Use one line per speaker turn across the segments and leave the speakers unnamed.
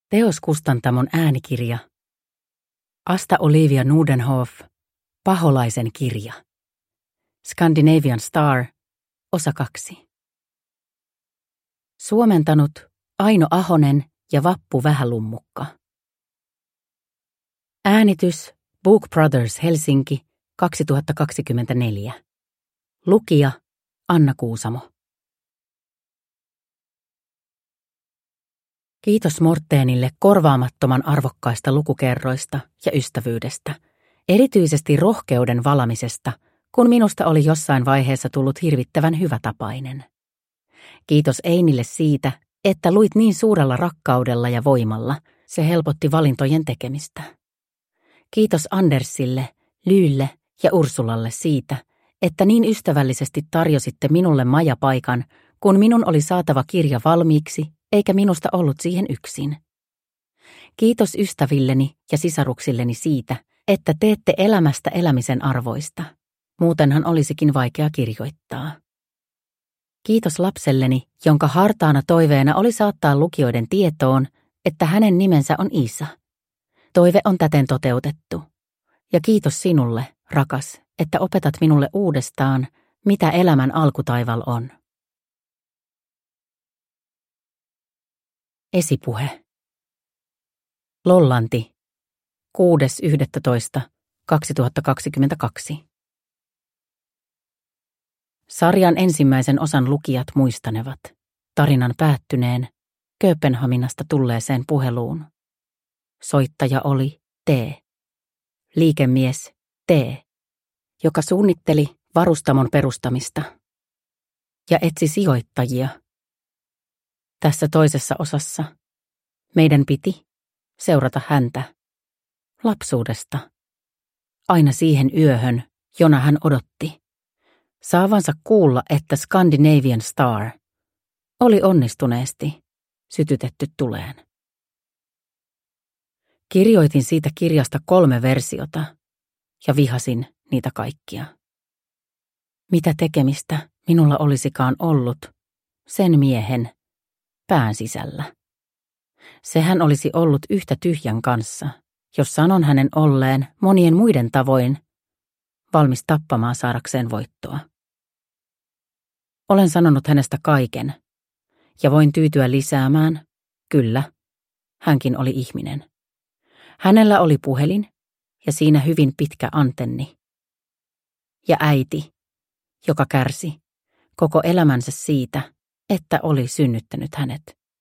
Teoskustantamon äänikirja. Asta Olivia Nordenhof, Paholaisen kirja. Scandinavian Star, osa 2. Suomentanut Aino Ahonen ja Vappu Vähälummukka. Äänitys Book Brothers Helsinki 2024. Lukija Anna Kuusamo. Kiitos Morteenille korvaamattoman arvokkaista lukukerroista ja ystävyydestä, erityisesti rohkeuden valamisesta, kun minusta oli jossain vaiheessa tullut hirvittävän hyvätapainen. Kiitos Einille siitä, että luit niin suurella rakkaudella ja voimalla, se helpotti valintojen tekemistä. Kiitos Andersille, Lyylle ja Ursulalle siitä, että niin ystävällisesti tarjositte minulle majapaikan, kun minun oli saatava kirja valmiiksi, eikä minusta ollut siihen yksin. Kiitos ystävilleni ja sisaruksilleni siitä, että teette elämästä elämisen arvoista. Muutenhan olisikin vaikea kirjoittaa. Kiitos lapselleni, jonka hartaana toiveena oli saattaa lukijoiden tietoon, että hänen nimensä on Iisa. Toive on täten toteutettu. Ja kiitos sinulle, rakas, että opetat minulle uudestaan, mitä elämän alkutaival on. Esipuhe. Lollanti. 6.11.2022. Sarjan ensimmäisen osan lukijat muistanevat tarinan päättyneen Kööpenhaminasta tulleeseen puheluun. Soittaja oli T. Liikemies T, joka suunnitteli varustamon perustamista ja etsi sijoittajia. Tässä toisessa osassa meidän piti seurata häntä lapsuudesta aina siihen yöhön, jona hän odotti saavansa kuulla, että Scandinavian Star oli onnistuneesti sytytetty tuleen. Kirjoitin siitä kirjasta 3 versiota ja vihasin niitä kaikkia. Mitä tekemistä minulla olisikaan ollut sen miehen pään sisällä. Sehän olisi ollut yhtä tyhjän kanssa, jos sanon hänen olleen monien muiden tavoin valmis tappamaan saadakseen voittoa. Olen sanonut hänestä kaiken, ja voin tyytyä lisäämään, kyllä, hänkin oli ihminen. Hänellä oli puhelin, ja siinä hyvin pitkä antenni. Ja äiti, joka kärsi koko elämänsä siitä, että oli synnyttänyt hänet.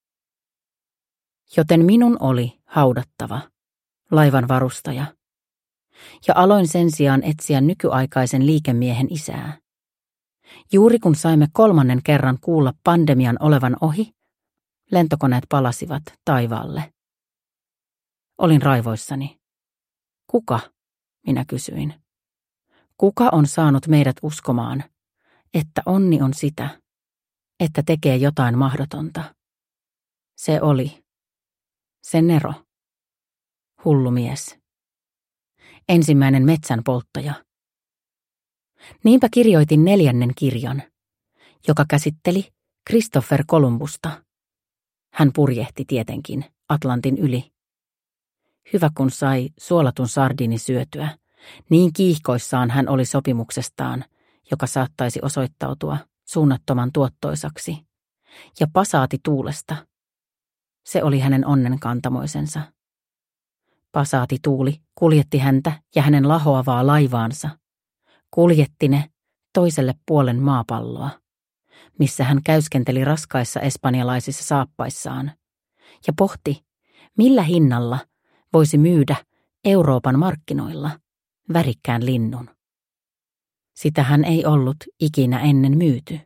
Joten minun oli haudattava laivan varustaja, ja aloin sen sijaan etsiä nykyaikaisen liikemiehen isää. Juuri kun saimme 3. kerran kuulla pandemian olevan ohi, lentokoneet palasivat taivaalle. Olin raivoissani. Kuka, minä kysyin. Kuka on saanut meidät uskomaan, että onni on sitä, että tekee jotain mahdotonta? Se oli se Nero. Hullu mies. Ensimmäinen metsän polttaja. Niinpä kirjoitin 4. kirjan, joka käsitteli Christopher Columbusta. Hän purjehti tietenkin Atlantin yli. Hyvä kun sai suolatun sardiini syötyä, niin kiihkoissaan hän oli sopimuksestaan, joka saattaisi osoittautua suunnattoman tuottoisaksi, ja pasaati tuulesta. Se oli hänen onnenkantamoisensa. Pasaati tuuli kuljetti häntä ja hänen lahoavaa laivaansa. Kuljetti ne toiselle puolen maapalloa, missä hän käyskenteli raskaissa espanjalaisissa saappaissaan, ja pohti, millä hinnalla voisi myydä Euroopan markkinoilla värikkään linnun. Sitä hän ei ollut ikinä ennen myyty.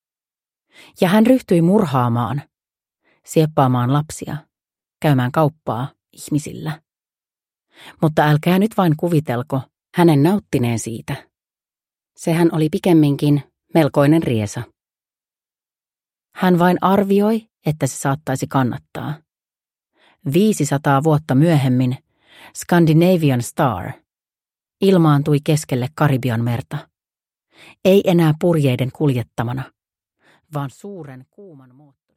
Ja hän ryhtyi murhaamaan, sieppaamaan lapsia, käymään kauppaa ihmisillä. Mutta älkää nyt vain kuvitelko hänen nauttineen siitä. Sehän oli pikemminkin melkoinen riesa. Hän vain arvioi, että se saattaisi kannattaa. 500 vuotta myöhemmin Scandinavian Star ilmaantui keskelle Karibian merta. Ei enää purjeiden kuljettamana, vaan suuren kuuman moottorin.